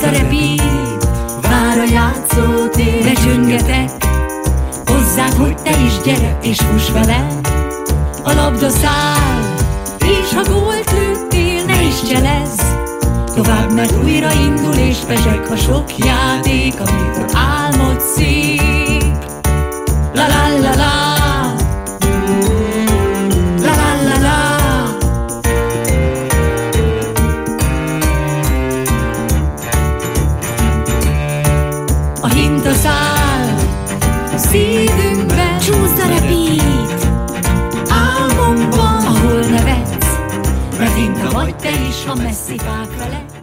a repít, vár a játszótér. De csöngetek hozzád, hogy te is gyere és fuss vele. A labda száll, és ha gólt lőttél, ne is cselezz tovább, mert újra indul és pezseg a sok játék, amikor álmod szép. La la la la, la la la la. A hinta száll szívünkben, csúsz a repít álmomban, ahol nevetsz, mert hinta vagy te is, ha messzi fák vele.